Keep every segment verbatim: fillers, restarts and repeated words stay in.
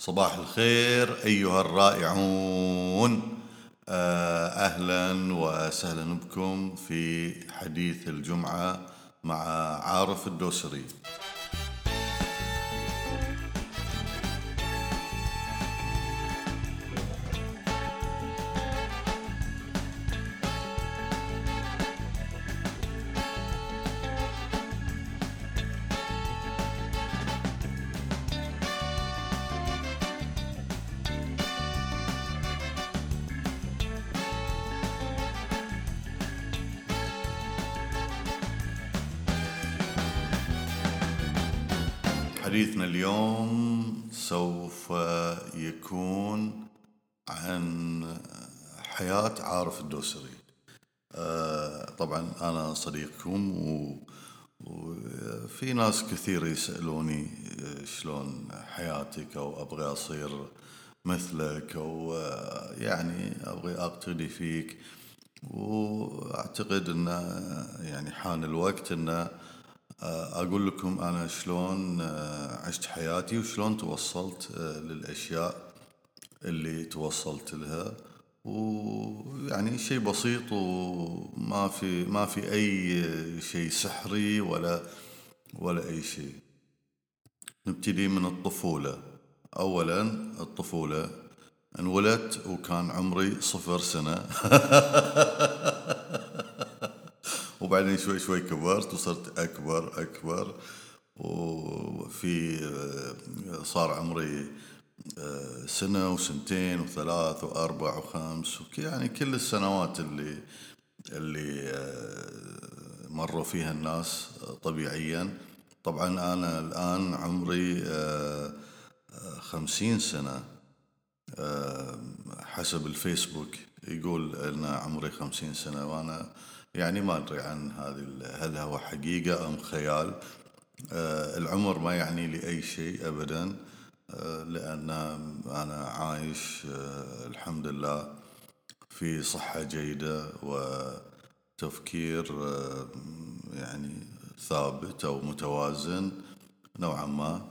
صباح الخير أيها الرائعون. أهلا وسهلا بكم في حديث الجمعة مع عارف الدوسري. حديثنا اليوم سوف يكون عن حياة عارف الدوسري. طبعا أنا صديقكم و... وفي ناس كثير يسألوني شلون حياتك أو أبغى أصير مثلك أو يعني أبغى أقتدي فيك، وأعتقد أن يعني حان الوقت أن أقول لكم أنا شلون عشت حياتي وشلون توصلت للأشياء اللي توصلت لها، ويعني شيء بسيط وما في ما في أي شيء سحري ولا ولا أي شيء. نبتدي من الطفولة. أولا الطفولة، انولدت وكان عمري صفر سنة وبعدين شوي شوي كبرت وصرت أكبر أكبر، وفي صار عمري سنة وسنتين وثلاث وأربع وخمس، يعني كل السنوات اللي اللي مروا فيها الناس طبيعيا. طبعا أنا الآن عمري خمسين سنة، حسب الفيسبوك يقول أن عمري خمسين سنة، وأنا يعني ما أدري عن هذه هل هو حقيقة أم خيال. العمر ما يعني لي أي شيء أبدا، لأن أنا عايش الحمد لله في صحة جيدة وتفكير يعني ثابت أو متوازن نوعا ما.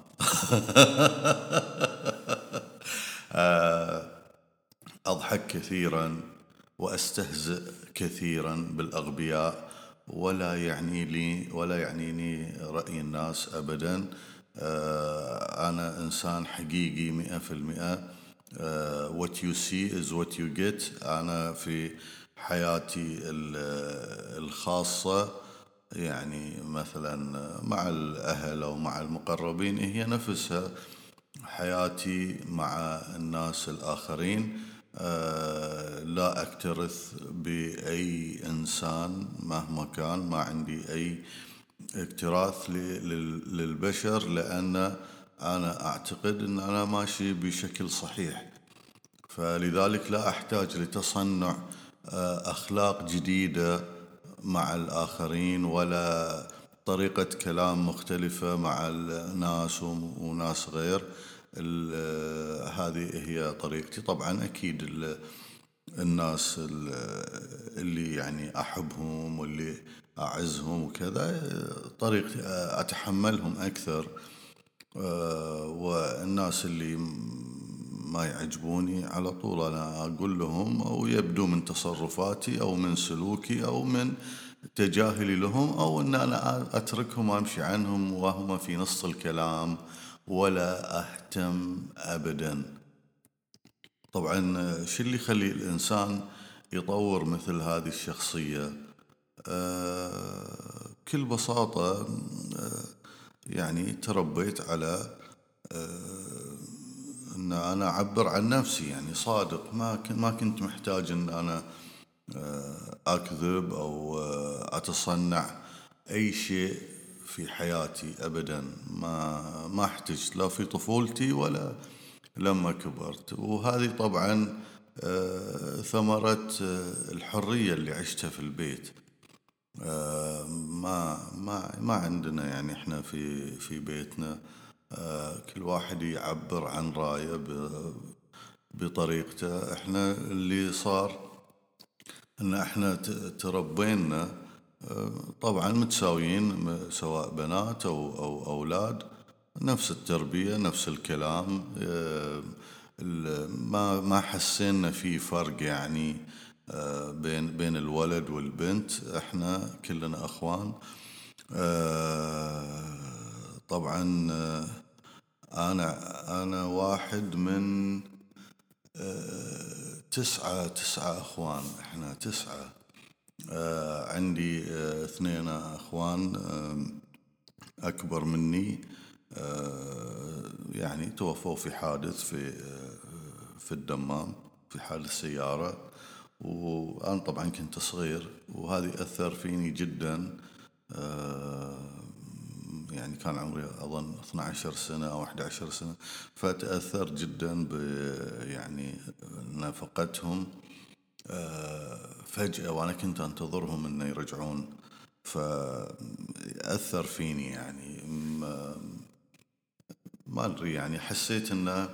أضحك كثيرا وأستهزئ كثيرا بالأغبياء، ولا يعني لي ولا يعنيني رأي الناس أبدا. أنا إنسان حقيقي مئة في المئة. what you see is what you get. أنا في حياتي الخاصة يعني مثلا مع الأهل أو مع المقربين هي نفسها حياتي مع الناس الآخرين. أه لا أكترث بأي إنسان مهما كان، ما عندي أي اكتراث للبشر، لأن أنا أعتقد أن أنا ماشي بشكل صحيح، فلذلك لا أحتاج لتصنع أخلاق جديدة مع الآخرين ولا طريقة كلام مختلفة مع الناس وناس غير. هذه هي طريقتي. طبعا أكيد الناس اللي يعني أحبهم واللي أعزهم وكذا طريقتي أتحملهم أكثر، والناس اللي ما يعجبوني على طول أنا أقول لهم، أو يبدو من تصرفاتي أو من سلوكي أو من تجاهلي لهم، أو أن أنا أتركهم وأمشي عنهم وهم في نص الكلام ولا أهتم أبدا. طبعا شو اللي يخلي الإنسان يطور مثل هذه الشخصية؟ أه بكل بساطة أه يعني تربيت على أه أن أنا أعبر عن نفسي، يعني صادق، ما ما كنت محتاج أن أنا أكذب أو أتصنع أي شيء في حياتي أبدا. ما ما احتجت لا في طفولتي ولا لما كبرت. وهذه طبعا ثمرة الحرية اللي عشتها في البيت. ما ما ما عندنا يعني احنا في في بيتنا كل واحد يعبر عن رأيه بطريقته. احنا اللي صار ان احنا تربينا طبعا متساويين، سواء بنات او او اولاد، نفس التربية، نفس الكلام. آه، ما ما حسينا في فرق يعني آه، بين بين الولد والبنت. احنا كلنا اخوان. آه، طبعا آه، انا انا واحد من آه، تسعة تسعة اخوان. احنا تسعة. آه، عندي آه، اثنين اخوان آه، اكبر مني. آه، يعني توفوا في حادث في آه، في الدمام، في حادث سيارة. وأنا طبعا كنت صغير، وهذه أثر فيني جدا. آه، يعني كان عمري أظن اثنا عشر سنة أو أحد عشر سنة. فتأثرت جدا ب يعني أن فقدتهم آه، فجأة، وأنا كنت أنتظرهم أن يرجعون. فأثر فيني يعني. ما ما أدري، يعني حسيت أن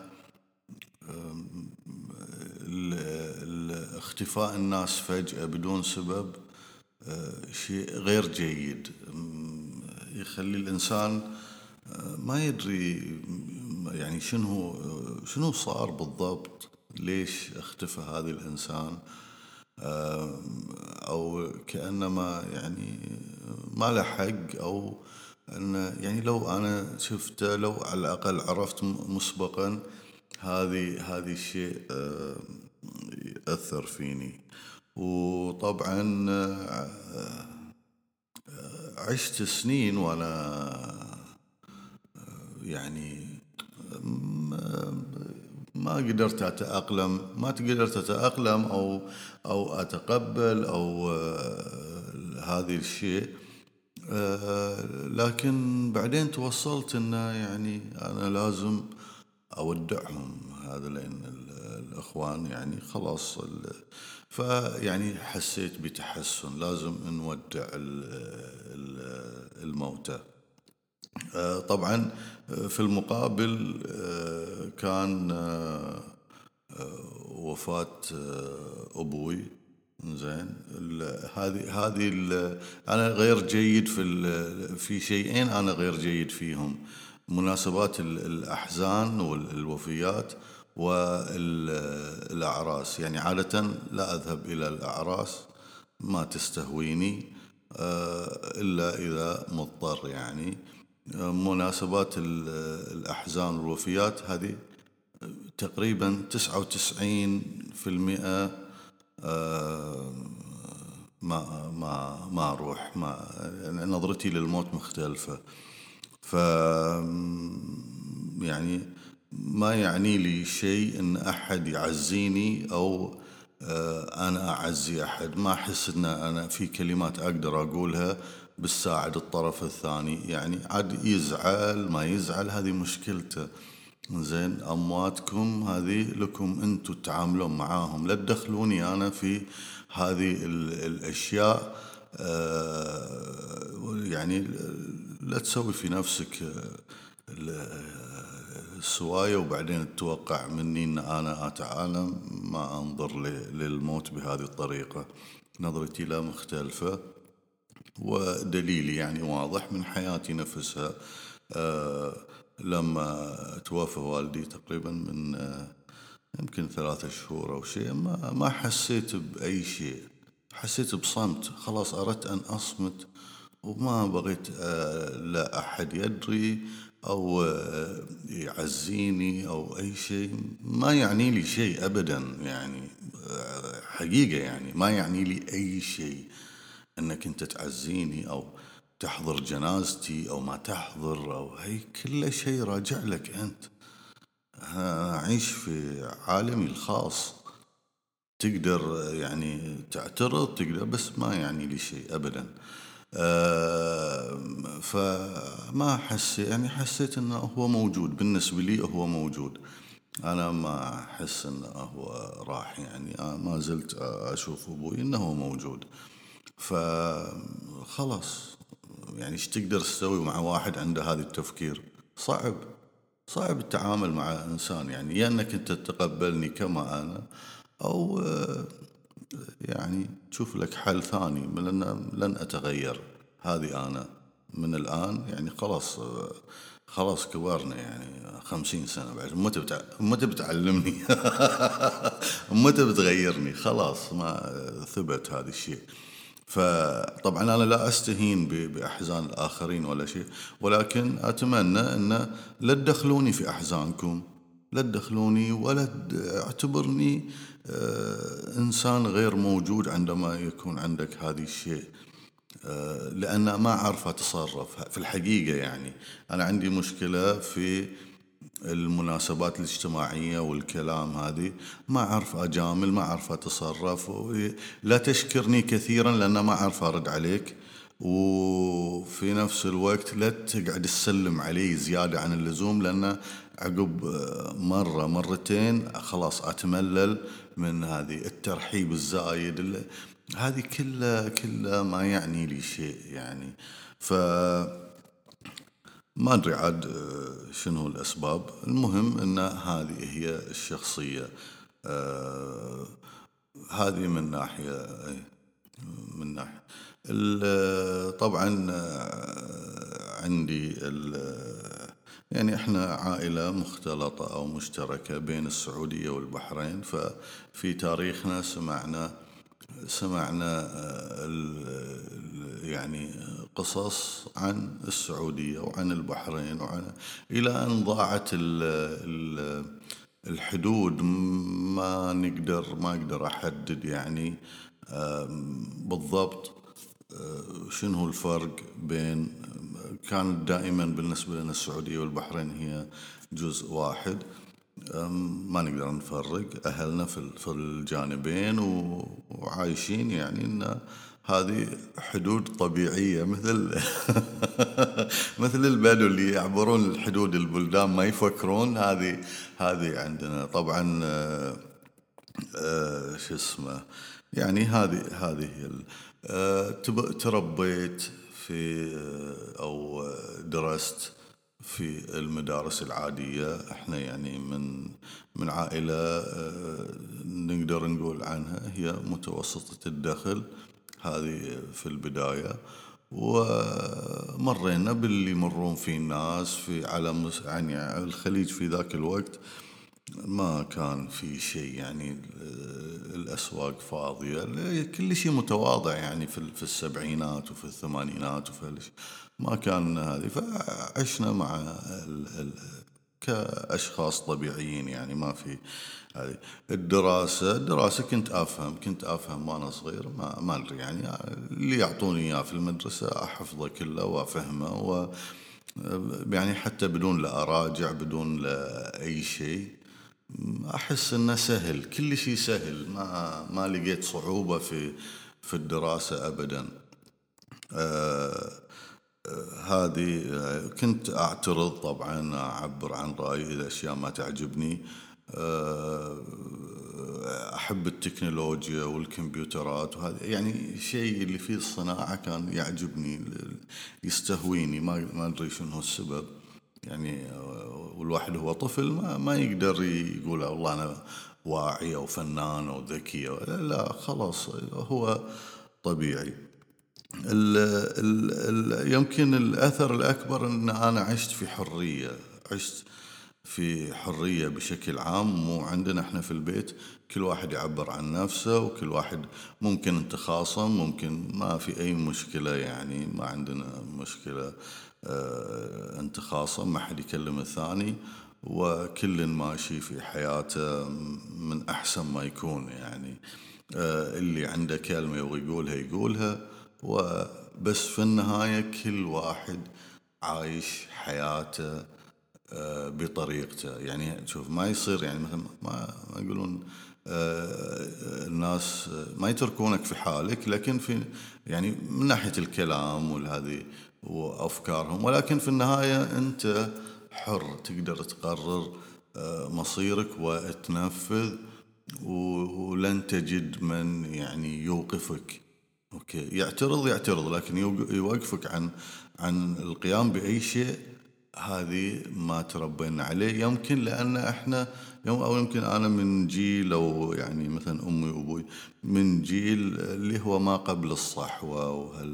اختفاء الناس فجأة بدون سبب آه، شيء غير جيد. م- يخلي الإنسان آه، ما يدري م- يعني شنو آه، شنو صار بالضبط، ليش اختفى هذا الإنسان. آه، أو كأنما يعني ما له حق، أو أن يعني لو أنا شفته، لو على الأقل عرفت م- مسبقا، هذه هذه الشيء آه، يأثر فيني. وطبعا آه، عشت سنين وأنا يعني ما قدرت أتأقلم ما قدرت أتأقلم أو أو أتقبل أو آه، هذا الشيء. آه، لكن بعدين توصلت إنه يعني أنا لازم أودعهم هذا، لأن ال- الإخوان يعني خلاص ال- فيعني حسيت بتحسن، لازم نودع ال- ال- الموتى. آه، طبعا آه، في المقابل آه، كان آه، آه، وفاة آه، أبوي. زين. ال- هذه هذه ال- أنا غير جيد في ال- في شيئين أنا غير جيد فيهم: مناسبات ال- الأحزان والوفيات والأعراس. يعني عادة لا أذهب إلى الأعراس، ما تستهويني آه، إلا إذا مضطر يعني. آه، مناسبات ال- الأحزان والوفيات هذه تقريبا تسعة وتسعين في المئة آه، ما ما ما أروح. ما يعني نظرتي للموت مختلفة. ف يعني ما يعني لي شيء ان احد يعزيني او آه، انا اعزي احد. ما احس ان انا في كلمات اقدر اقولها بتساعد الطرف الثاني. يعني عاد يزعل ما يزعل هذه مشكلته. زين. امواتكم هذه لكم انتم تتعاملون معاهم، لا تدخلوني انا في هذه ال- الاشياء. آه، يعني لا تسوي في نفسك آه، السواية وبعدين تتوقع مني ان انا اتعالم. ما انظر ل- للموت بهذه الطريقة. نظرتي له مختلفة، ودليلي يعني واضح من حياتي نفسها. آه لما توفى والدي تقريبا من آه يمكن ثلاثة شهور أو شيء، ما ما حسيت بأي شيء. حسيت بصمت. خلاص أردت أن أصمت، وما بغيت آه لا أحد يدري أو آه يعزيني أو أي شيء. ما يعني لي شيء أبدا يعني. آه حقيقة يعني ما يعني لي أي شيء انك انت تعزيني او تحضر جنازتي او ما تحضر، او هي كل شيء راجع لك انت. انا اعيش في عالمي الخاص. تقدر يعني تعترض، تقدر، بس ما يعني لي شيء ابدا. أه فما احس يعني حسيت انه هو موجود. بالنسبه لي هو موجود. انا ما احس انه هو راح يعني. أنا ما زلت اشوف ابوي انه هو موجود. فخلاص، يعني ايش تقدر تسوي مع واحد عنده هذا التفكير؟ صعب. صعب التعامل مع انسان. يعني يا انك انت تتقبلني كما انا، او آه، يعني تشوف لك حل ثاني. لان لن اتغير. هذه انا من الان يعني خلاص. آه، خلاص كبرنا يعني خمسين سنة بعد، متى بتع... متى بتعلمني؟ متى بتغيرني؟ خلاص ما ثبت هذا الشيء. فطبعا أنا لا أستهين ب- بأحزان الآخرين ولا شيء، ولكن أتمنى أن لا تدخلوني في أحزانكم، لا تدخلوني ولا ت- اعتبرني آه، إنسان غير موجود عندما يكون عندك هذا الشيء. آه، لأن ما أعرف أتصرف في الحقيقة. يعني أنا عندي مشكلة في المناسبات الاجتماعية والكلام هذه، ما أعرف أجامل، ما أعرف أتصرف. لا تشكرني كثيرا لأن ما أعرف أرد عليك، وفي نفس الوقت لا تقعد تسلم علي زيادة عن اللزوم، لأن عقب آه، مرة مرتين خلاص أتملل من هذه الترحيب الزايد اللي- هذه كلها كلها ما يعني لي شيء يعني. ف ما أدري عاد آه، شنو الأسباب. المهم أن هذه هي الشخصية. آه، هذه من ناحية إيه، من ناحية ال- طبعا آه، عندي ال- يعني احنا عائلة مختلطة أو مشتركة بين السعودية والبحرين. ففي تاريخنا سمعنا سمعنا آه، ال- ال- يعني قصص عن السعودية وعن البحرين، وعن إلى أن ضاعت ال ال الحدود. ما نقدر ما أقدر أحدد يعني آم، بالضبط آه، شنو هو الفرق بين. كانت دائما بالنسبة لنا السعودية والبحرين هي جزء واحد. أم، ما نقدر نفرق أهلنا في ال- في الجانبين، و- وعايشين يعني إن هذه حدود طبيعية، مثل مثل البدو اللي يعبرون الحدود البلدان ما يفكرون. هذه هذه عندنا طبعا آه، آه، شو اسمه. يعني هذه هذه هي ال- آه، تب- تربيت في آه، أو درست في المدارس العادية. احنا يعني من من عائلة آه، نقدر نقول عنها هي متوسطة الدخل، هذه في البداية. ومرينا باللي يمرون فيه الناس في على مس- يعني الخليج في ذاك الوقت. ما كان في شيء يعني ال- الأسواق فاضية، كل شيء متواضع يعني في ال- في السبعينات وفي الثمانينات وفي هالش- ما كان هذه. فعشنا مع ال ال كأشخاص طبيعيين يعني ما في هذه. الدراسة الدراسة كنت أفهم كنت أفهم وأنا صغير. ما ما أدري يعني اللي يعطوني إياه في المدرسة أحفظه كله وأفهمه، و يعني حتى بدون لا أراجع بدون لا أي شيء. أحس إنه سهل، كل شيء سهل. ما ما لقيت صعوبة في في الدراسة أبدا. آه هذه آه، كنت أعترض طبعا، أعبر عن رأيي إذا أشياء ما تعجبني. آه، أحب التكنولوجيا والكمبيوترات، وهذا يعني الشيء اللي فيه الصناعة كان يعجبني، يستهويني. ما ما أدري شنو هو السبب يعني. آه، والواحد هو طفل ما ما يقدر يقول والله أنا واعي أو فنان أو ذكي أو لا لا، خلاص هو طبيعي. ال ال ال يمكن الأثر الأكبر أن أنا عشت في حرية. عشت في حرية بشكل عام. مو عندنا احنا في البيت كل واحد يعبر عن نفسه، وكل واحد ممكن انت خاصم، ممكن ما في أي مشكلة يعني. ما عندنا مشكلة. اه انت خاصم ما حد يكلم الثاني، وكل ماشي في حياته من أحسن ما يكون يعني. آه، اللي عنده كلمة يبغى يقولها يقولها، وبس في النهاية كل واحد عايش حياته آه، بطريقته. يعني شوف ما يصير يعني مثلا ما ما يقولون آه، الناس ما يتركونك في حالك، لكن في يعني من ناحية الكلام والهذه وأفكارهم، ولكن في النهاية أنت حر تقدر تقرر آه، مصيرك وتنفذ، و- ولن تجد من يعني يوقفك. اوكي، يعترض يعترض لكن يوق- يوقفك عن عن القيام بأي شيء. هذه ما تربينا عليه. يمكن لأن احنا يوم او يمكن انا من جيل، او يعني مثلا امي وابوي من جيل اللي هو ما قبل الصحوة وهال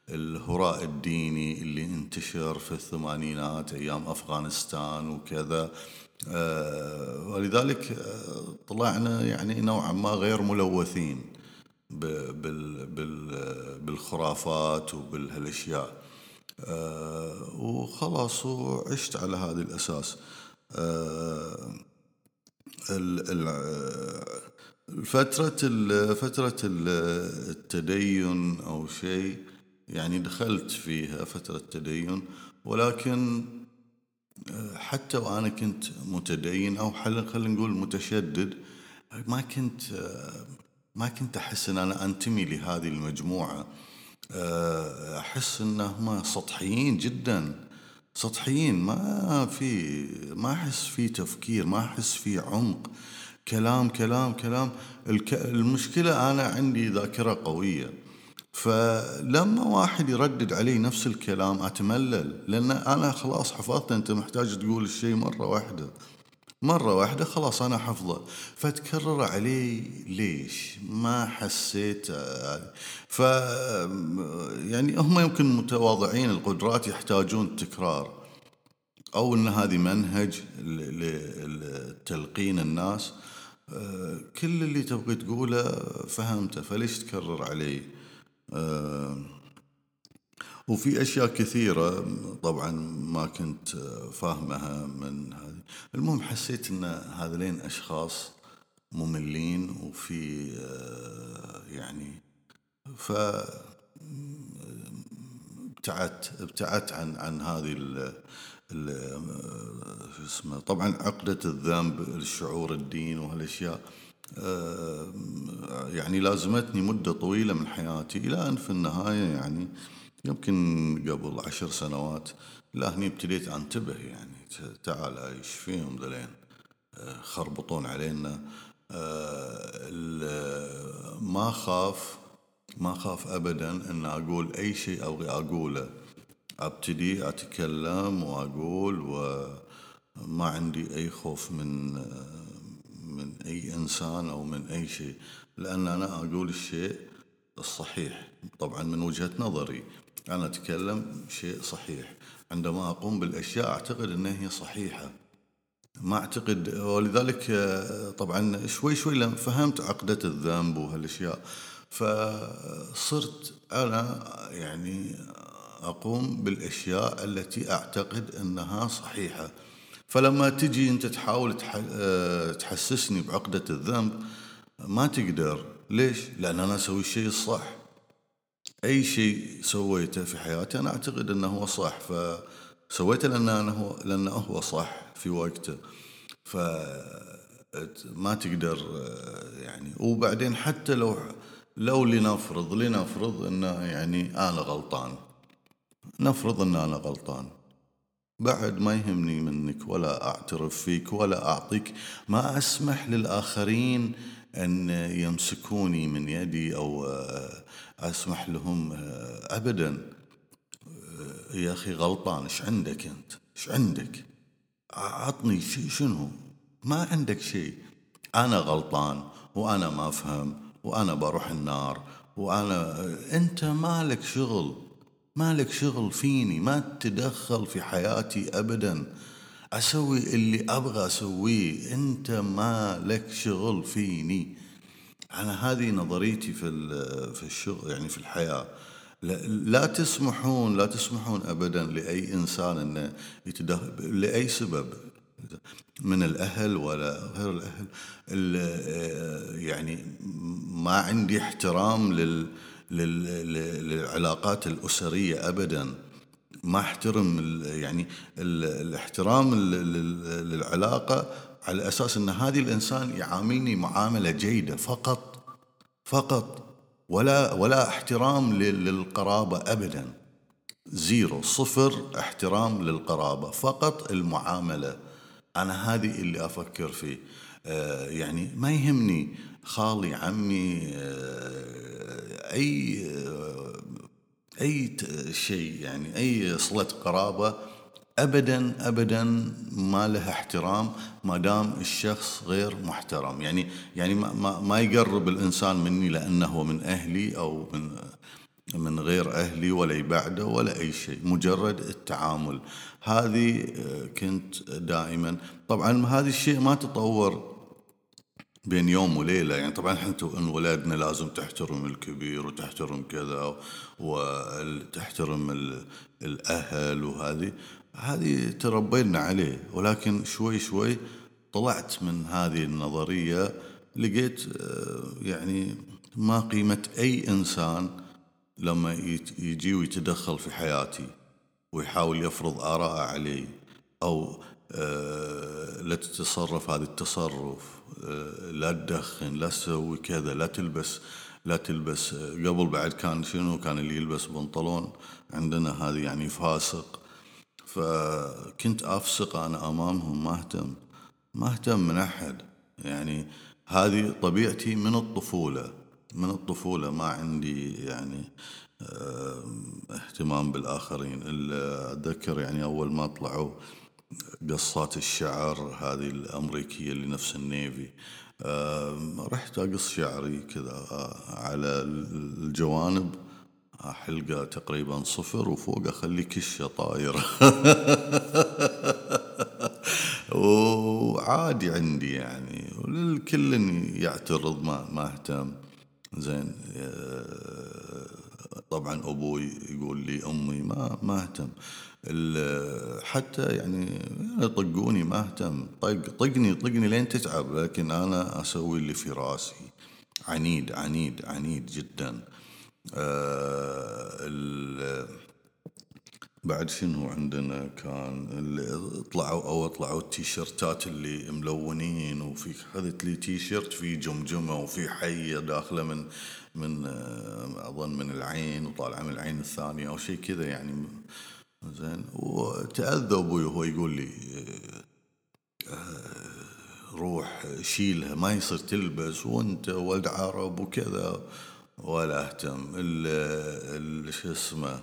الهراء الديني اللي انتشر في الثمانينات أيام أفغانستان وكذا. آه، ولذلك آه، طلعنا يعني نوعا ما غير ملوثين ب- بال بال بالخرافات وبالهالاشياء. آه، وخلاص وعشت على هذا الأساس. آه، ال- ال- آه، فترة ال- فترة ال- التدين أو شيء، يعني دخلت فيها فترة تدين، ولكن حتى وأنا كنت متدين أو حل- خلينا نقول متشدد، ما كنت ما كنت أحس أن أنا أنتمي لهذه المجموعة. آه، أحس أنهم سطحيين جدا، سطحيين، ما في ما أحس في تفكير، ما أحس في عمق، كلام كلام كلام. الك... المشكلة أنا عندي ذاكرة قوية، فلما واحد يردد علي نفس الكلام أتملل، لأن أنا خلاص حفظت. أنت محتاج تقول الشيء مرة واحدة، مرة واحدة خلاص أنا حفظه، فتكرر علي ليش ما حسيت. آه، ف يعني هم يمكن متواضعين القدرات يحتاجون تكرار، أو أن هذه منهج لتلقين الناس. آه، كل اللي تبغي تقوله فهمته، فليش تكرر علي؟ آه، وفي أشياء كثيرة طبعا ما كنت فاهمها من هذه. المهم حسيت أن هذين أشخاص مملين، وفي آه، يعني ف ابتعدت ابتعدت عن عن هذه ال ال- شو اسمه، طبعا عقدة الذنب، الشعور الدين وهالاشياء. آه، يعني لازمتني مدة طويلة من حياتي، إلى أن في النهاية يعني يمكن قبل عشر سنوات لا هني ابتديت أنتبه، يعني تعال ايش فيهم ذلين، آه، خربطون علينا. آه، ال- ما خاف ما خاف أبدا أن أقول أي شيء أبغي أقوله، أبتدي أتكلم وأقول، وما عندي أي خوف من من أي إنسان أو من أي شيء، لأن أنا أقول الشيء الصحيح. طبعا من وجهة نظري أنا أتكلم شيء صحيح، عندما أقوم بالأشياء أعتقد أنها هي صحيحة، ما أعتقد. ولذلك آه، طبعا شوي شوي لما فهمت عقدة الذنب وهالأشياء، فصرت أنا يعني أقوم بالأشياء التي أعتقد أنها صحيحة. فلما تجي أنت تحاول تح- آه، تحسسني بعقدة الذنب، ما تقدر. ليش؟ لأن أنا أسوي الشيء الصح. أي شيء سويته في حياتي أنا أعتقد أنه هو صح، فسويته لأنه أنا هو لأنه هو صح في وقته. ف ما تقدر آه، يعني. وبعدين حتى لو لو لنفرض لنفرض أنه يعني أنا غلطان، نفرض أن أنا غلطان، بعد ما يهمني منك ولا أعترف فيك ولا أعطيك، ما أسمح للآخرين أن يمسكوني من يدي أو آه، أسمح لهم آه، أبدا. آه، يا أخي غلطان، إيش عندك أنت؟ إيش عندك؟ عطني شيء، شنو؟ ما عندك شيء. أنا غلطان وأنا ما أفهم وأنا بروح النار، وأنا أنت مالك شغل، مالك شغل فيني، ما تتدخل في حياتي أبدا. أسوي اللي أبغى أسويه، أنت مالك شغل فيني. أنا هذه نظريتي في في الشغل، يعني في الحياة. لا, لا تسمحون لا تسمحون أبدا لأي إنسان أنه يتدخل لأي سبب، من الأهل ولا غير الأهل. ال- يعني ما عندي احترام لل لل- للعلاقات الأسرية أبدا. ما احترم ال- يعني ال- الاحترام لل- لل- للعلاقة على أساس أن هذه الإنسان يعاملني معاملة جيدة فقط، فقط. ولا ولا احترام لل- للقرابة أبدا. زيرو، صفر احترام للقرابة، فقط المعاملة. أنا هذه اللي أفكر فيه. آه يعني ما يهمني خالي، عمي، آه أي آه أي ت- شيء، يعني أي صلة قرابة، أبدا أبدا ما لها احترام ما دام الشخص غير محترم. يعني يعني ما, ما, ما يقرب الإنسان مني لأنه هو من أهلي أو من من غير أهلي ولا يبعده ولا أي شيء، مجرد التعامل. هذه كنت دائما. طبعا هذا الشيء ما تطور بين يوم وليلة، يعني طبعا احنا انولدنا لازم تحترم الكبير وتحترم كذا وتحترم الأهل، وهذه هذه تربينا عليه. ولكن شوي شوي طلعت من هذه النظرية، لقيت يعني ما قيمة أي إنسان لما يجي ويتدخل في حياتي ويحاول يفرض آراءه علي، أو آه لا تتصرف هذا التصرف، آه لا تدخن، لا تسوي كذا، لا تلبس لا تلبس قبل بعد كان شنو؟ كان اللي يلبس بنطلون عندنا هذه يعني فاسق. فكنت أفسق أنا أمامهم، ما أهتم ما أهتم من أحد. يعني هذه طبيعتي من الطفولة من الطفولة ما عندي يعني اهتمام بالآخرين. أتذكر يعني أول ما طلعوا قصات الشعر هذه الأمريكية اللي نفس النيفي، رحت أقص شعري كذا على الجوانب، حلقة تقريبا صفر وفوق أخلي كشة طايرة وعادي عندي يعني، والكل يعترض ما ما اهتم. زين. طبعا أبوي يقول لي، أمي ما ما اهتم. حتى يعني يطقوني ما اهتم، طق طقني طقني لين تتعب، لكن أنا أسوي اللي في راسي. عنيد عنيد عنيد جدا. أه بعد شنو عندنا كان اللي طلعوا او طلعوا التيشيرتات اللي ملونين، وفي خذت لي تيشيرت في جمجمه وفي حيه داخله من من اظن من العين وطالعه من العين الثانيه او شيء كذا يعني. زين. وتأذى ابوي وهو يقول لي روح شيلها، ما يصير تلبس وانت ولد عرب وكذا. ولا اهتم. ال شو اسمه،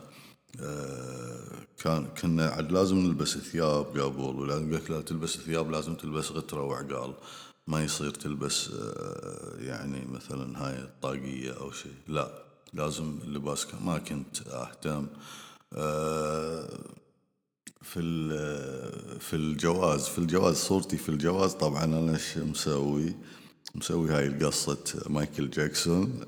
كان كنا عاد لازم نلبس ثياب قبل، ولازم قلت لا تلبس ثياب لازم تلبس غترة وعقال، ما يصير تلبس يعني مثلا هاي الطاقية أو شيء، لا لازم اللباس. ما كنت أهتم. في في الجواز في الجواز صورتي في الجواز طبعا أنا ايش مسوي مسوي هاي القصة مايكل جاكسون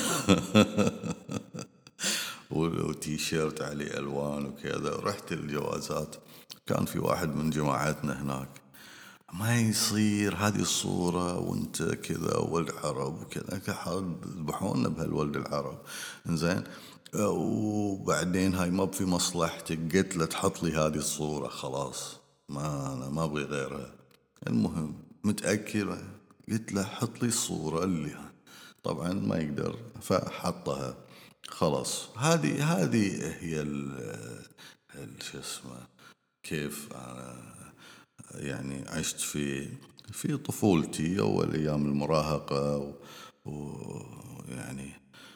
وتيشيرت عليه ألوان وكذا. رحت الجوازات، كان في واحد من جماعتنا هناك، ما يصير هذه الصورة وانت كذا ولد عرب وكذا، يذبحونا بهالولد العرب. زين. وبعدين هاي ما في مصلحتك، قلت له تحط لي هذه الصورة خلاص، ما أنا ما أبغي غيرها. المهم متأكد، قلت له حط لي الصورة اللي طبعا ما يقدر، فحطها خلاص. هذه هذه هي ال شو اسمه كيف أنا يعني عشت في في طفولتي أول أيام المراهقة، ويعني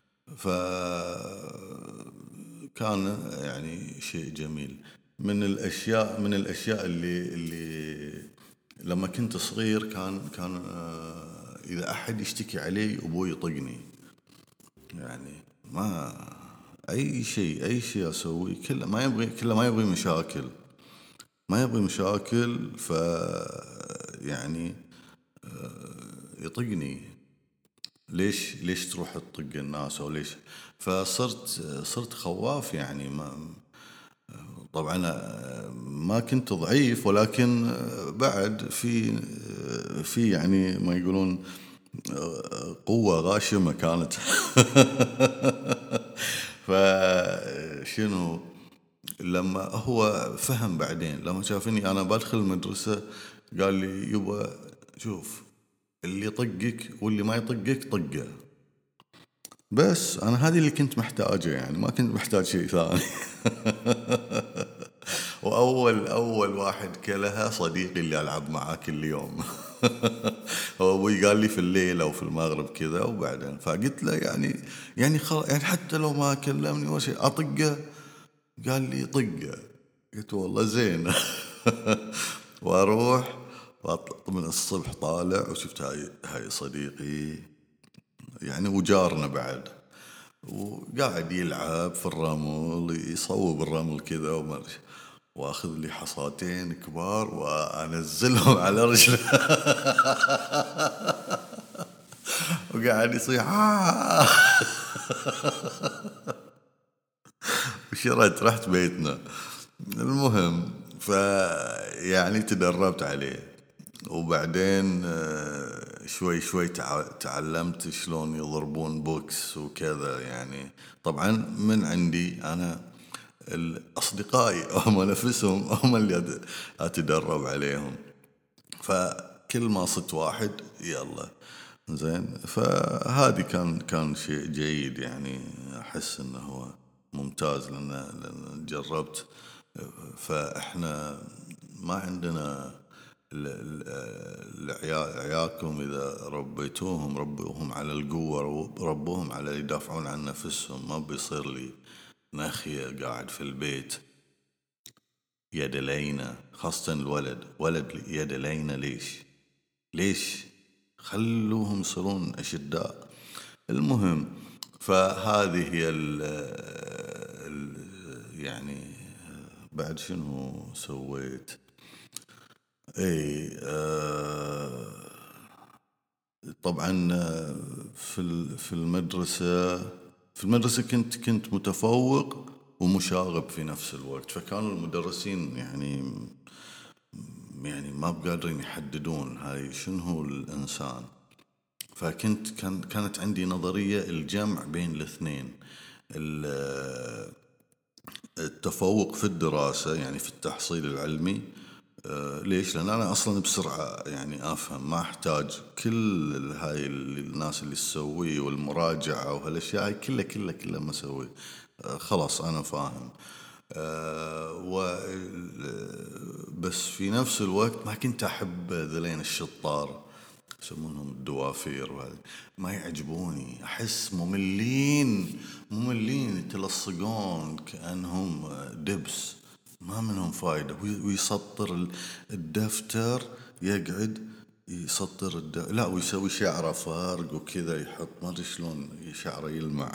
فكان يعني شيء جميل. من الأشياء من الأشياء اللي اللي لما كنت صغير كان كان إذا أحد يشتكي علي أبوي يطقني، يعني ما أي شيء أي شيء أسوي كله ما يبغي كله ما يبغي مشاكل ما يبغي مشاكل ف يعني يطقني. ليش ليش تروح تطق الناس أو ليش؟ فصرت صرت خواف يعني. ما طبعا ما كنت ضعيف، ولكن بعد في في يعني ما يقولون قوة غاشمة كانت فشنو لما هو فهم بعدين، لما شافني أنا بدخل المدرسة قال لي يبا شوف اللي يطقك واللي ما يطقك طقه. بس أنا هذه اللي كنت محتاجه، يعني ما كنت محتاج شيء ثاني وأول أول واحد كلها صديقي اللي ألعب معاه كل يوم هو أبوي قال لي في الليل أو في المغرب كذا، وبعدين فقلت له يعني يعني خلاص يعني حتى لو ما كلمني ولا شيء أطقه. قال لي طقه. قلت والله زين وأروح وأطلع من الصبح طالع، وشفت هاي هاي صديقي يعني وجارنا بعد. وقاعد يلعب في الرمل، يصوب الرمل كذا وما أدري، واخذ لي حصاتين كبار وانزلهم على رجله. وقاعد يصيح آه. وشريت رحت بيتنا. المهم فيعني تدربت عليه، وبعدين آه، شوي شوي تع- تعلمت شلون يضربون بوكس وكذا. يعني طبعا من عندي أنا الأصدقائي هم نفسهم هم اللي أت- أتدرب عليهم، فكل ما صرت واحد يلا زين. فهذه كان كان شيء جيد، يعني أحس إنه هو ممتاز، لأن لأن جربت. فإحنا ما عندنا ال- ال- العيا- عيالكم إذا ربيتوهم ربوهم على القوة، ربوهم على يدافعون عن نفسهم. ما بيصير لي نخية قاعد في البيت يد لينا، خاصة الولد، ولد يد لينا. ليش ليش خلوهم يصيرون أشداء. المهم فهذه هي ال ال يعني بعد شنو سويت. اي آه طبعا آه، في ال- في المدرسة في المدرسة كنت كنت متفوق ومشاغب في نفس الوقت. فكانوا المدرسين يعني يعني ما بقادرين يحددون هاي شنو هو الإنسان. فكنت كان كانت عندي نظرية الجمع بين الاثنين، ال- التفوق في الدراسة يعني في التحصيل العلمي. آه، ليش؟ لأن أنا أصلا بسرعة يعني أفهم، ما أحتاج كل هاي اللي الناس اللي تسويه والمراجعة وهالأشياء هاي كلها كلها كلها ما أسوي. آه، خلاص أنا فاهم. آه، و بس في نفس الوقت ما كنت أحب ذلين الشطار، يسمونهم الدوافير، وهذه ما يعجبوني. أحس مملين مملين يتلصقون كأنهم دبس، ما منهم فايدة. وي- ويسطر ال- الدفتر، يقعد يسطر الدفتر، لا ويسوي شعره فارق وكذا، يحط ما ادري شلون شعره يلمع.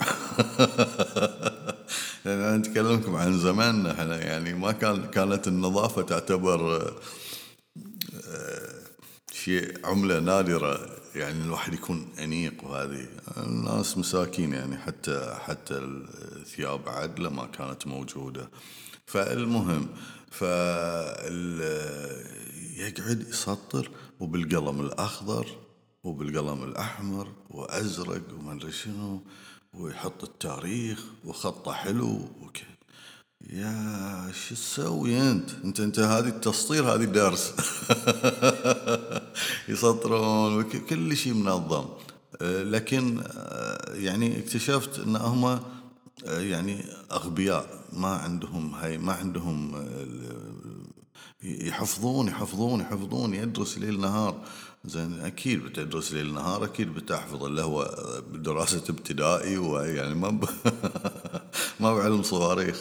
يعني انا اتكلمكم عن زماننا احنا، يعني ما كان كانت النظافة تعتبر شيء عملة نادرة، يعني الواحد يكون أنيق. وهذه الناس مساكين، يعني حتى حتى الثياب عدلة ما كانت موجودة. فالمهم فال يقعد يسطر، وبالقلم الأخضر وبالقلم الأحمر وأزرق وما أدري شنو، ويحط التاريخ وخطه حلو وكذا. يا شو تسوي انت انت انت هذه التسطير هذه درس. يسطرون وك- كل شيء منظم. آه، لكن آه، يعني اكتشفت ان هم آه، يعني اغبياء، ما عندهم هاي، ما عندهم آه، يحفظون يحفظون يحفظون يدرس ليل نهار. زين اكيد بتدرس ليل نهار، اكيد بتحفظ اللي هو دراسة ابتدائي، ويعني ما ب... ما بعلم صواريخ.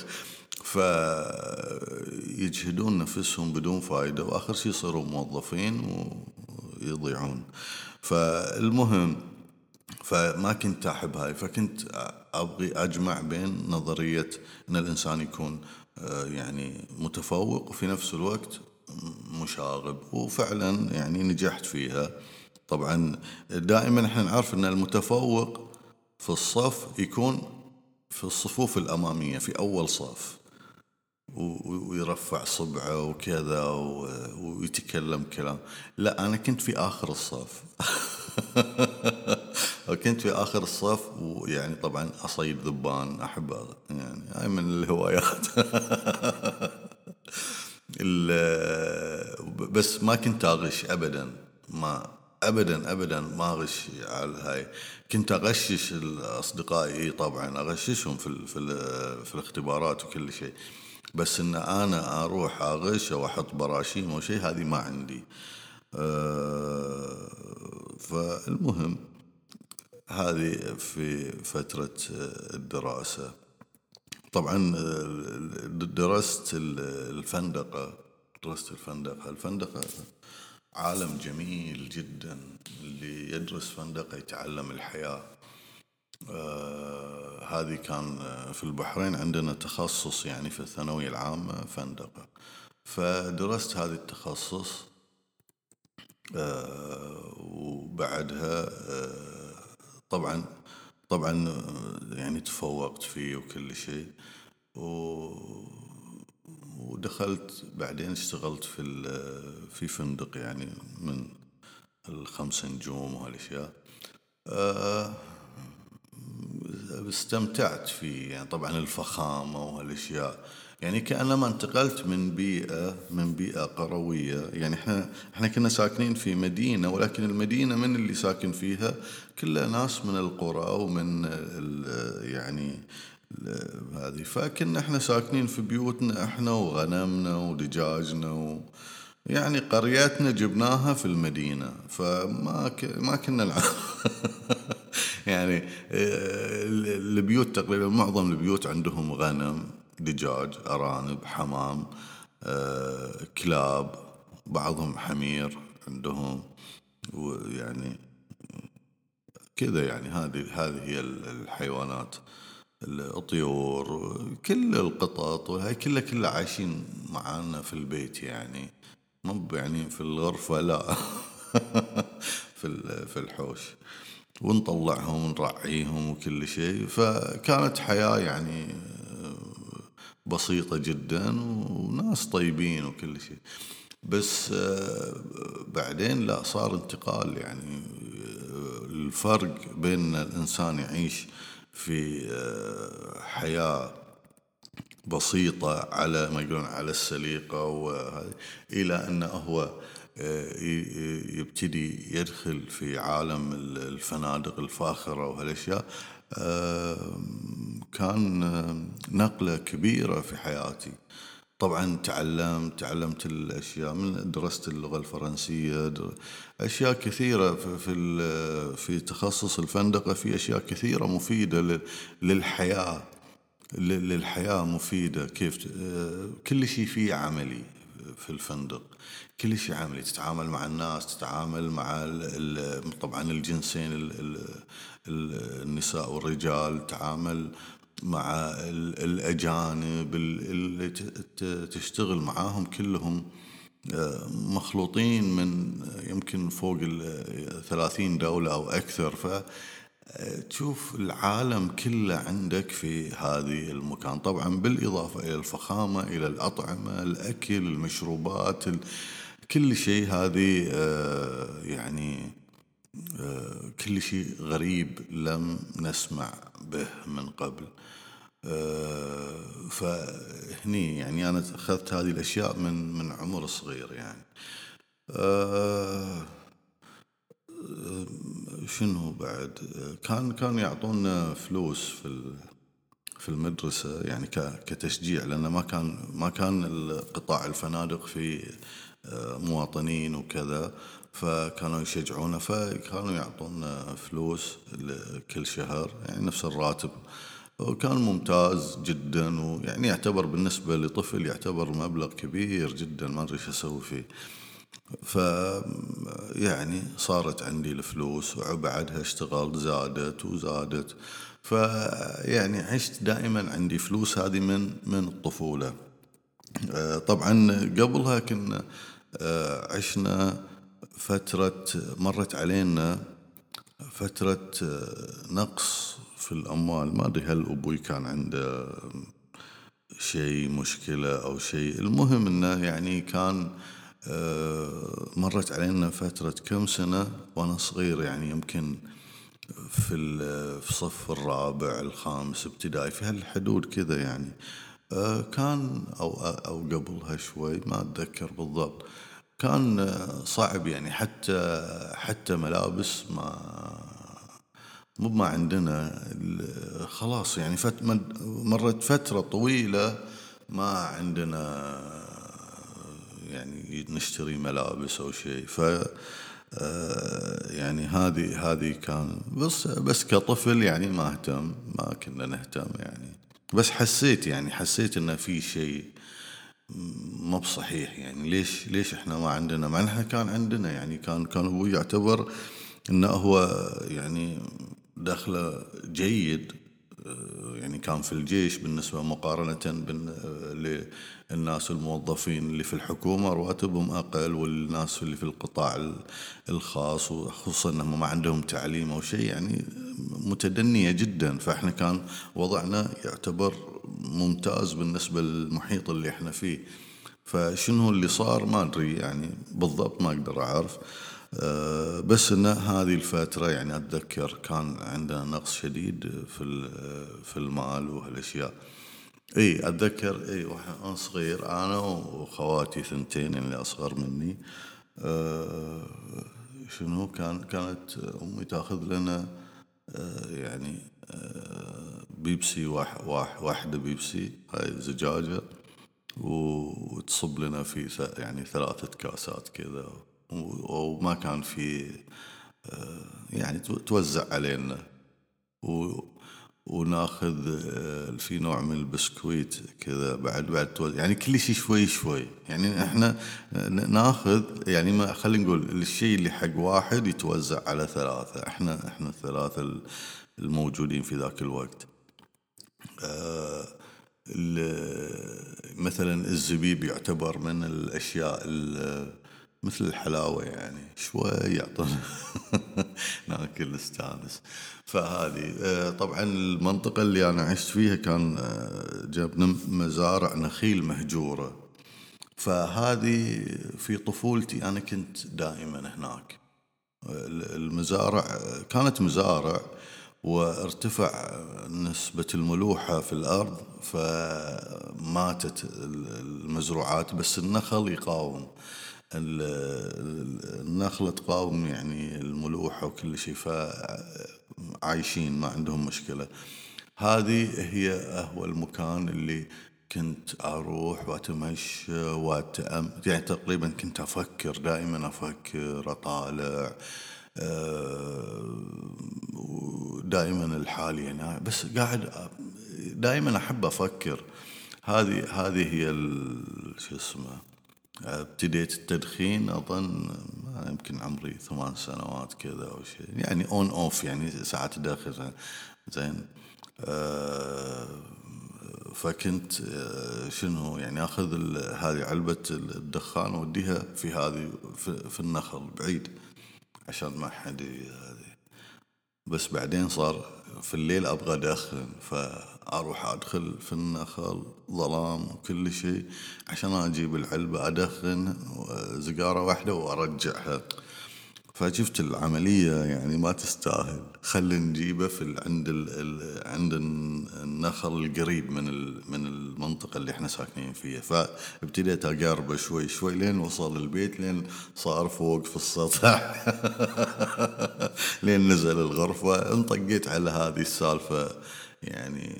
فيجهدون نفسهم بدون فائدة، واخر شيء يصيروا موظفين ويضيعون. فالمهم فما كنت أحب هاي، فكنت أبغي أجمع بين نظرية أن الإنسان يكون آه، يعني متفوق وفي نفس الوقت مشاغب، وفعلا يعني نجحت فيها. طبعا دائما احنا نعرف أن المتفوق في الصف يكون في الصفوف الأمامية في أول صف، و- ويرفع صبعه وكذا و- ويتكلم كلام. لا أنا كنت في آخر الصف. وكنت في آخر الصف، ويعني طبعا أصيد ذبان، أحب يعني هاي من الهوايات. ال- بس ما كنت أغش أبدا، ما أبدا أبدا ما أغش على هاي. كنت أغشش الأصدقاء، إي طبعا أغششهم في ال في ال في الاختبارات وكل شيء. بس إن أنا أروح أغش أو أحط براشيم أو شيء، هذه ما عندي. أه فالمهم هذه في فترة الدراسة. طبعا درست الفندقة درست الفندقة الفندقة عالم جميل جدا. اللي يدرس فندقة يتعلم الحياة. آه هذه كان في البحرين عندنا تخصص يعني في الثانوية العامة فندقة، فدرست هذا التخصص. آه، وبعدها آه، طبعا طبعا آه، يعني تفوقت فيه وكل شيء، و- ودخلت بعدين اشتغلت في ال- في فندق يعني من الخمس نجوم وهالاشياء. آه، استمتعت فيه يعني، طبعا الفخامة وهالاشياء، يعني كأنما انتقلت من بيئة من بيئة قروية. يعني احنا احنا كنا ساكنين في مدينة، ولكن المدينة من اللي ساكن فيها كلها ناس من القرى ومن ال- يعني ال- هذه. فكنا احنا ساكنين في بيوتنا احنا وغنمنا ودجاجنا و يعني قريتنا جبناها في المدينة، فما ك... ما كنا نلعب. يعني آه، البيوت تقريبا معظم البيوت عندهم غنم، دجاج، أرانب، حمام، آه، كلاب، بعضهم حمير عندهم، ويعني كذا. يعني هذه هذه هي الحيوانات، الطيور، كل القطط، وهي كلها كلها عايشين معانا في البيت يعني، مو يعني في الغرفة لا. في في الحوش، ونطلعهم ونرعيهم وكل شيء. فكانت حياة يعني بسيطة جدا، وناس طيبين وكل شيء. بس آه، بعدين لا، صار انتقال يعني. آه، الفرق بين الإنسان يعيش في آه، حياة بسيطة على ما يقولون على السليقة، وهذه، إلى أنه هو آه، يبتدي يدخل في عالم الفنادق الفاخرة وهالأشياء. آه، كان آه، نقلة كبيرة في حياتي. طبعا تعلمت تعلمت الأشياء، من درست اللغة الفرنسية، أشياء كثيرة في في في تخصص الفندقة، في أشياء كثيرة مفيدة للحياة. للحياة مفيدة كيف ت- آه، كل شيء فيه عملي في الفندق، كل شيء عملي. تتعامل مع الناس، تتعامل مع ال ال طبعا الجنسين، ال ال ال النساء والرجال، تعامل مع ال الأجانب اللي ت- ت- تشتغل معاهم كلهم آه، مخلوطين من يمكن فوق الثلاثين دولة أو أكثر. ف تشوف العالم كله عندك في هذه المكان، طبعا بالإضافة إلى الفخامة، إلى الأطعمة، الأكل، المشروبات، ال- كل شيء. هذه آه، يعني آه، كل شيء غريب لم نسمع به من قبل. آه، فهني يعني أنا أخذت هذه الأشياء من من عمر صغير يعني. آه، شنو بعد؟ كان كان يعطونا فلوس في ال- في المدرسة يعني ك- كتشجيع، لأن ما كان ما كان قطاع الفنادق في آه، مواطنين وكذا، فكانوا يشجعونا، فكانوا يعطونا فلوس ل- كل شهر يعني نفس الراتب. وكان ممتاز جدا، ويعني يعتبر بالنسبة لطفل يعتبر مبلغ كبير جدا، ما أدري شو أسوي فيه. ف يعني صارت عندي الفلوس، وبعدها اشتغلت، زادت وزادت. فيعني عشت دائما عندي فلوس، هذه من من الطفولة. آه، طبعا قبلها كنا آه، عشنا فترة، مرت علينا فترة آه، نقص في الأموال. ما أدري هل أبوي كان عنده شيء مشكلة أو شيء. المهم أنه يعني كان آه، مرت علينا فترة كم سنة وأنا صغير، يعني يمكن في ال- في الصف الرابع الخامس ابتدائي، في هالحدود كذا يعني. آه، كان أو أو قبلها شوي، ما أتذكر بالضبط. كان آه، صعب يعني، حتى حتى ملابس ما مو ما عندنا ال- خلاص يعني. فت مد- مرت فترة طويلة ما عندنا يعني نشتري ملابس أو شيء. ف آه، يعني هذه هذه كان بس بس كطفل يعني ما اهتم، ما كنا نهتم يعني. بس حسيت يعني حسيت انه في شيء مو بصحيح يعني. ليش ليش احنا ما عندنا، مع ان احنا كان عندنا يعني. كان كان ابوي يعتبر انه هو يعني دخله جيد يعني كان في الجيش بالنسبة مقارنة بالناس الموظفين اللي في الحكومة رواتبهم أقل، والناس اللي في القطاع الخاص وخصوصا أنهم ما عندهم تعليم أو شيء يعني متدنية جدا. فإحنا كان وضعنا يعتبر ممتاز بالنسبة للمحيط اللي إحنا فيه. فشنو اللي صار ما أدري يعني بالضبط، ما أقدر أعرف. أه بس إن هذه الفترة يعني أتذكر كان عندنا نقص شديد في في المال وهالأشياء. إي أتذكر إي وأنا صغير أنا وخواتي ثنتين اللي أصغر مني، أه شنو كان كانت أمي تاخذ لنا أه يعني أه بيبسي واحد واحدة بيبسي هاي زجاجة، وتصب لنا في يعني ثلاثة كاسات كذا، وما كان في يعني توزع علينا، وناخذ في نوع من البسكويت كذا بعد بعد توزع يعني كل شيء شوي شوي. يعني احنا ناخذ يعني ما خلينا نقول الشيء اللي حق واحد يتوزع على ثلاثة، احنا احنا الثلاثة الموجودين في ذاك الوقت. آه مثلا الزبيب يعتبر من الأشياء مثل الحلاوة يعني شوي يعطونا ناكل نستانس. فهذه طبعا المنطقة اللي أنا عشت فيها كان جنب مزارع نخيل مهجورة، فهذه في طفولتي أنا كنت دائما هناك. المزارع كانت مزارع وارتفع نسبة الملوحة في الأرض فماتت المزروعات، بس النخل يقاوم، النخلة تقاوم يعني الملوحة وكل شيء، فعايشين ما عندهم مشكلة. هذه هي هو المكان اللي كنت أروح وأتمشى وأتأمل، يعني تقريبا كنت أفكر دائما أفكر أطالع دائما الحالي يعني، بس قاعد دائما أحب أفكر. هذه هذه هي شو اسمه. ابتديت التدخين أظن يمكن عمري ثمان سنوات كذا أو شيء، يعني أون أوف يعني ساعات داخل زين. أه فكنت شنو يعني أخذ هذه علبة الدخان ووديها في هذه في, في النخل بعيد عشان ما حد هذه. بس بعدين صار في الليل أبغى أدخن، فأروح أدخل في النخل ظلام وكل شيء عشان أجيب العلبة أدخن زقارة واحدة وأرجعها. فشفت العملية يعني ما تستاهل، خلي نجيبه في عند ال عند النخل القريب من من المنطقة اللي احنا ساكنين فيها. فابتديت أقرب شوي شوي لين وصل البيت، لين صار فوق في السطح لين نزل الغرفة. انطقيت على هذه السالفة يعني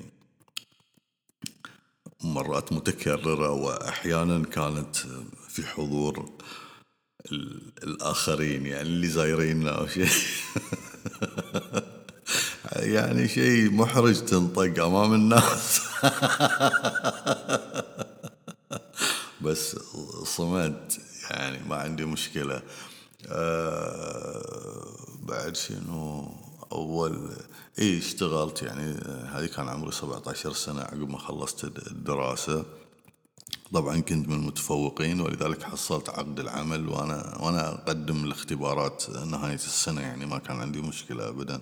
مرات متكررة، وأحيانا كانت في حضور الآخرين يعني اللي زايريننا أو شيء يعني شيء محرج تنطق أمام الناس بس صمت يعني ما عندي مشكلة. أه بعد شنو أول إيه اشتغلت يعني هذه كان عمري سبعة عشر سنة عقب ما خلصت الدراسة. طبعا كنت من المتفوقين ولذلك حصلت عقد العمل، وأنا وأنا أقدم الاختبارات نهاية السنة يعني ما كان عندي مشكلة أبدا.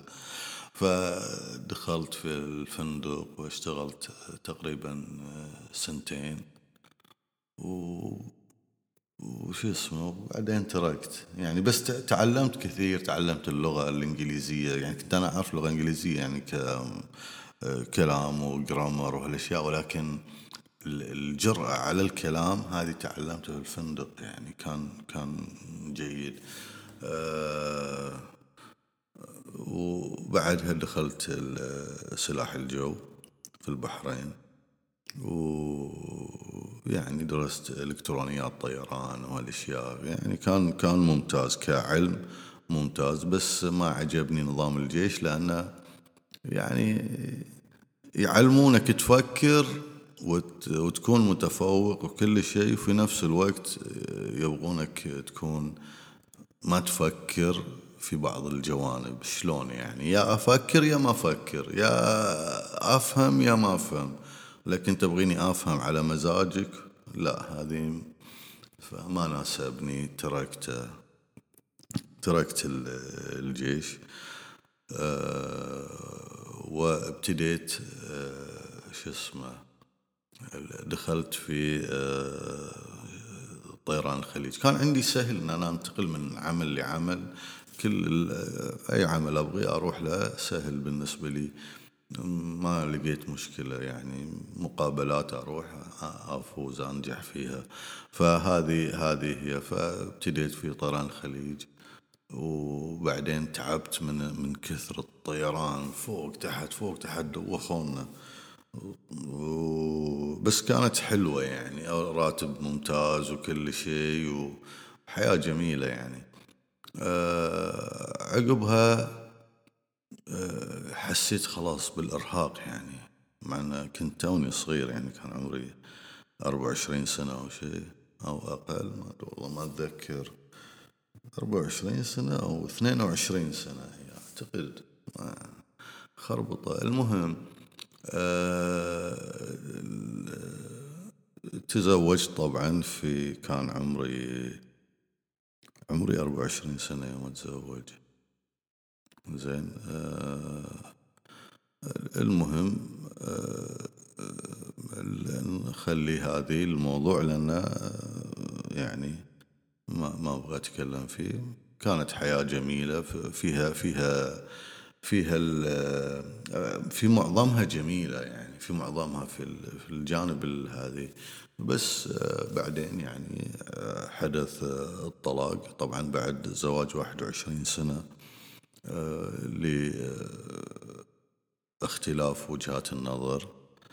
فدخلت في الفندق واشتغلت تقريبا سنتين و وش اسمه، وبعدين تركت يعني. بس تعلمت كثير، تعلمت اللغة الإنجليزية يعني كنت أنا أعرف لغة إنجليزية يعني كلام وجرامر وهالأشياء، ولكن الجرأة على الكلام هذه تعلمتها في الفندق يعني كان كان جيد. أه وبعدها دخلت سلاح الجو في البحرين، ويعني درست إلكترونيات طيران وهالأشياء يعني كان كان ممتاز كعلم ممتاز. بس ما عجبني نظام الجيش لأنه يعني يعلمونك تفكر وتكون متفوق وكل شيء، وفي نفس الوقت يبغونك تكون ما تفكر في بعض الجوانب. شلون يعني؟ يا أفكر يا ما أفكر، يا أفهم يا ما أفهم، لكن تبغيني أفهم على مزاجك؟ لا، هذه فما ناسبني. تركت تركت الجيش. أه وابتديت أه شو اسمه دخلت في أه طيران الخليج. كان عندي سهل ان انا انتقل من عمل لعمل، كل اي عمل ابغي اروح له سهل بالنسبه لي، ما لقيت مشكله يعني. مقابلات اروح افوز انجح فيها. فهذه هذه هي. فابتديت في طيران الخليج، وبعدين تعبت من من كثر الطيران، فوق تحت فوق تحت دوخونا. بس كانت حلوة يعني، راتب ممتاز وكل شيء وحياة جميلة يعني. أه عقبها أه حسيت خلاص بالإرهاق يعني، مع أن كنت توني صغير يعني، كان عمري أربع وعشرين سنة أو شيء أو أقل، ما والله ما أتذكر، أربع وعشرين سنة أو اثنين وعشرين سنة أعتقد، خربطة. المهم أه تزوجت طبعا في كان عمري عمري أربع وعشرين سنة يوم أتزوج. زين. أه المهم أه نخلي هذه الموضوع لأن يعني ما ما أبغى أتكلم فيه. كانت حياة جميلة، فيها فيها فيها في معظمها جميلة يعني، في معظمها في في الجانب هذه. بس بعدين يعني حدث الطلاق طبعا بعد زواج واحد وعشرين سنة، لاختلاف وجهات النظر.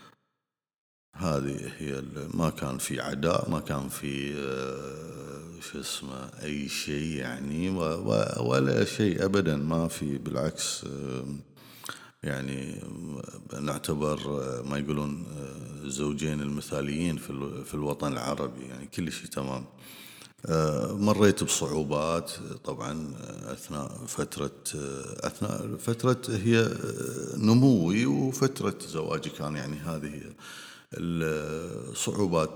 هذه هي. ما كان في عداء، ما كان في شو اسمه أي شيء يعني، ولا شيء أبدا، ما في. بالعكس يعني نعتبر ما يقولون الزوجين المثاليين في في الوطن العربي يعني، كل شيء تمام. مريت بصعوبات طبعا أثناء فترة أثناء فترة هي نموي وفترة زواجي، كان يعني هذه هي الصعوبات،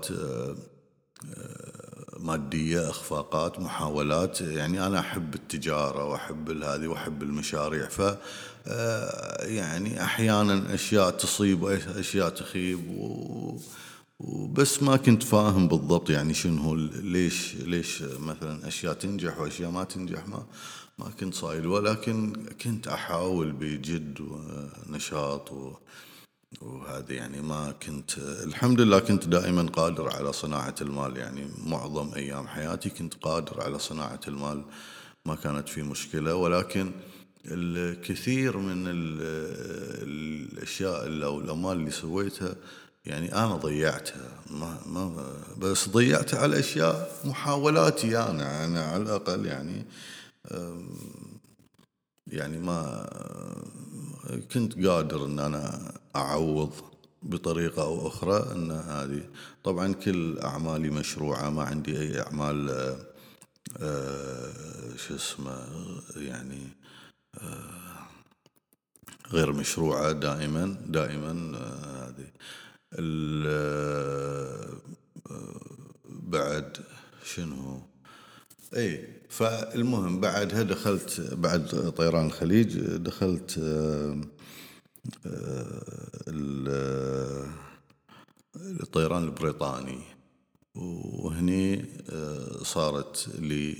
مادية، إخفاقات، محاولات. يعني أنا أحب التجارة وأحب هذه وأحب المشاريع، ف يعني أحيانا أشياء تصيب وأشياء تخيب، وبس ما كنت فاهم بالضبط يعني شنو ليش ليش مثلا أشياء تنجح وأشياء ما تنجح. ما ما كنت صايل، ولكن كنت أحاول بجد ونشاط و وهذا يعني. ما كنت الحمد لله كنت دائما قادر على صناعة المال يعني، معظم أيام حياتي كنت قادر على صناعة المال، ما كانت في مشكلة. ولكن الكثير من الأشياء أو الأموال اللي سويتها يعني أنا ضيعتها، ما ما بس ضيعتها على أشياء محاولاتي أنا أنا على الأقل يعني. يعني ما كنت قادر أن أنا أعوض بطريقة أو أخرى. أن هذه طبعا كل أعمالي مشروعة، ما عندي أي أعمال أه شو اسمه يعني أه غير مشروعة. دائما دائما هذه أه بعد شنو اي. فالمهم بعدها دخلت، بعد طيران الخليج دخلت الطيران البريطاني، وهني صارت لي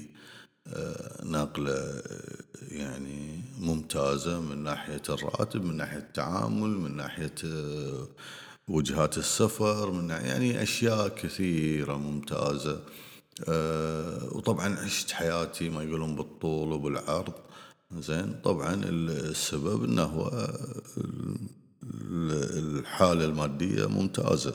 نقلة يعني ممتازة من ناحية الراتب، من ناحية التعامل، من ناحية وجهات السفر، من يعني أشياء كثيرة ممتازة. أه وطبعا عشت حياتي ما يقولون بالطول وبالعرض. زين. طبعا السبب انه هو الحالة المادية ممتازة.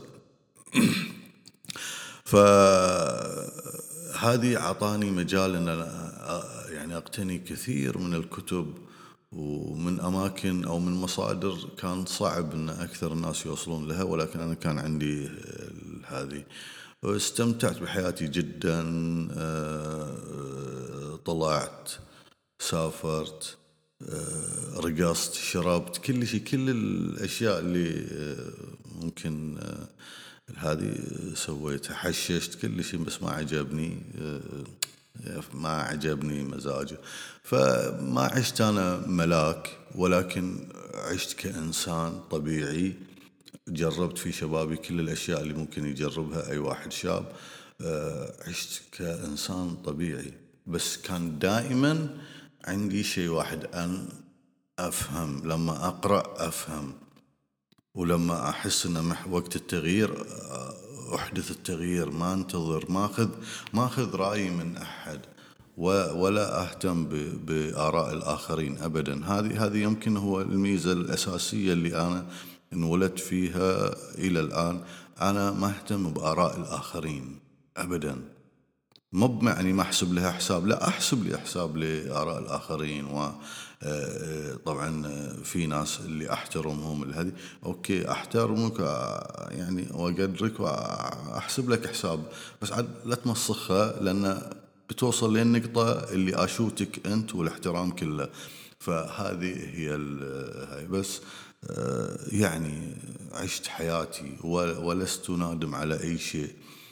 فهذه عطاني مجال ان انا يعني اقتني كثير من الكتب ومن اماكن او من مصادر كان صعب ان اكثر الناس يوصلون لها، ولكن انا كان عندي هذه. واستمتعت بحياتي جدا. طلعت سافرت، آه، رقصت، شربت، كل شيء، كل الأشياء اللي آه، ممكن آه، هذه سويتها. حششت كل شيء بس ما عجبني، آه، ما عجبني مزاجه. فما عشت أنا ملاك، ولكن عشت كإنسان طبيعي. جربت في شبابي كل الأشياء اللي ممكن يجربها أي واحد شاب. آه، عشت كإنسان طبيعي، بس كان دائما عندي شيء واحد، أن أفهم. لما أقرأ أفهم، ولما أحس إن مح وقت التغيير آه، أحدث التغيير. ما أنتظر، ما أخذ ما أخذ رأي من أحد، ولا أهتم بآراء الآخرين أبدا. هذه هذه يمكن هو الميزة الأساسية اللي أنا انولدت فيها إلى الآن. أنا ما أهتم بآراء الآخرين أبدا. مو بمعني ما أحسب لها حساب، لا، أحسب لي حساب لآراء الآخرين. وطبعا في ناس اللي أحترمهم الهدي، أوكي أحترمك يعني وأقدرك وأحسب لك حساب، بس عاد لا تمسخها، لأن بتوصل للنقطة اللي أشوتك أنت والاحترام كله. فهذه هي هاي. بس يعني عشت حياتي ولست نادم على أي شيء.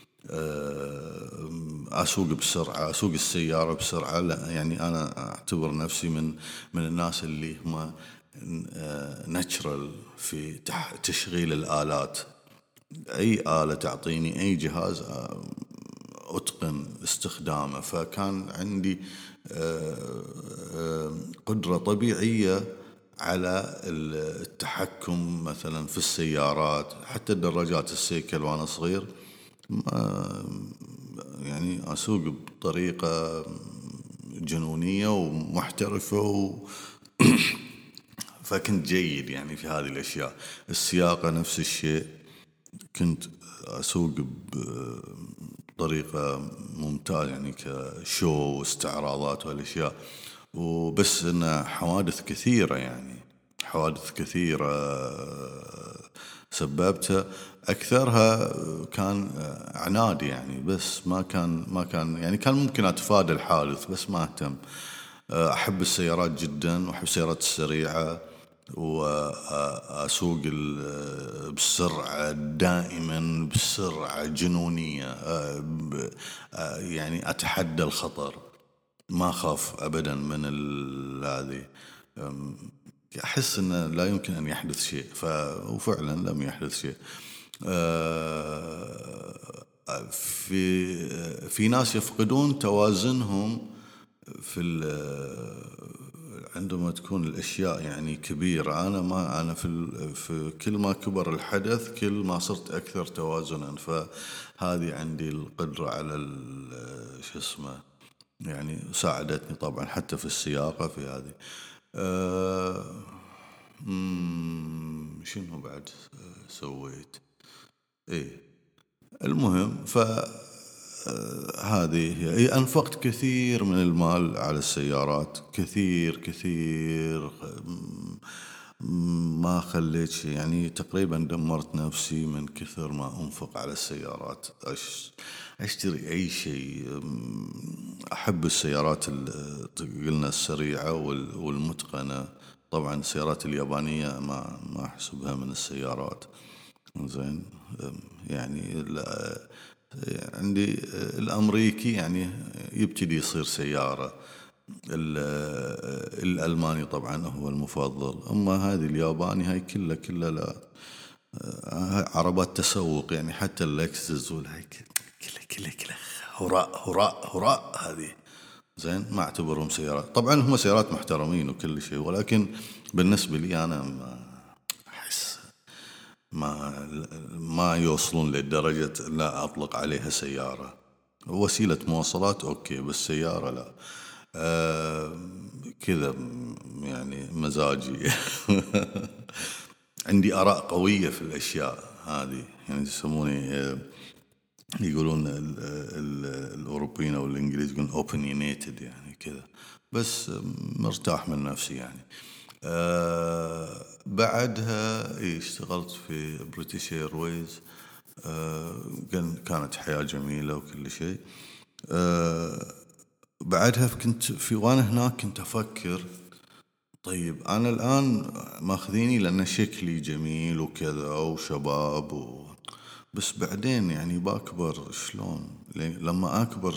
أسوق بسرعة، أسوق السيارة بسرعة، لا، يعني أنا أعتبر نفسي من من الناس اللي هم ناتشرال في تشغيل الآلات. أي آلة تعطيني، أي جهاز، أتقن استخدامه. فكان عندي قدرة طبيعية على التحكم مثلا في السيارات، حتى الدراجات السيكل وأنا صغير يعني أسوق بطريقة جنونية ومحترفة و فكنت جيد يعني في هذه الأشياء. السياقة نفس الشيء، كنت أسوق بطريقة ممتازة يعني كشو واستعراضات وهالأشياء. وبس إن حوادث كثيرة، يعني حوادث كثيرة سببتها، أكثرها كان عناد يعني. بس ما كان ما كان يعني كان ممكن أتفادى الحادث، بس ما أهتم. أحب السيارات جدا، وأحب السيارات السريعة، وأسوق بسرعة دائما، بسرعة جنونية. يعني أتحدى الخطر، ما أخاف أبدا من هذه. أحس أنه لا يمكن أن يحدث شيء، وفعلا لم يحدث شيء. في في ناس يفقدون توازنهم في عندما تكون الأشياء يعني كبيرة. أنا ما أنا في في كل ما كبر الحدث كل ما صرت أكثر توازنا. فهذه عندي القدرة على شو اسمه، يعني ساعدتني طبعا حتى في السياقة في هذه. أه شنو بعد سويت؟ إيه المهم، ف هذه هي. أنفقت كثير من المال على السيارات، كثير كثير، ما خليت شيء يعني. تقريبا دمرت نفسي من كثر ما أنفق على السيارات. أشتري أي شيء. أحب السيارات قلنا السريعة والمتقنة. طبعا السيارات اليابانية ما ما أحسبها من السيارات. زين، يعني عندي الأمريكي يعني يبتدي يصير سيارة. الألماني طبعا هو المفضل. أما هذه الياباني هاي كلها كلها لا، عربات تسوق يعني. حتى اللكسس والهاي كلها كلها كلها هراء هراء هراء. هذه زين، ما أعتبرهم سيارات. طبعا هم سيارات محترمين وكل شيء، ولكن بالنسبة لي أنا ما أحس ما ما يوصلون لدرجة لا أطلق عليها سيارة. وسيلة مواصلات أوكي، بس سيارة لا. أه كذا يعني مزاجي. عندي آراء قوية في الأشياء هذه، يعني يسموني، يقولون ال ال الأوروبيين أو الإنجليز يقولون opinionated يعني كذا. بس مرتاح من نفسي يعني. أه بعدها اشتغلت في بريتيش ايرويز. أه كانت حياة جميلة وكل شيء. أه بعدها كنت في وانا هناك كنت افكر طيب انا الان ماخذيني لان شكلي جميل وكذا وشباب و... بس بعدين يعني بكبر شلون لما اكبر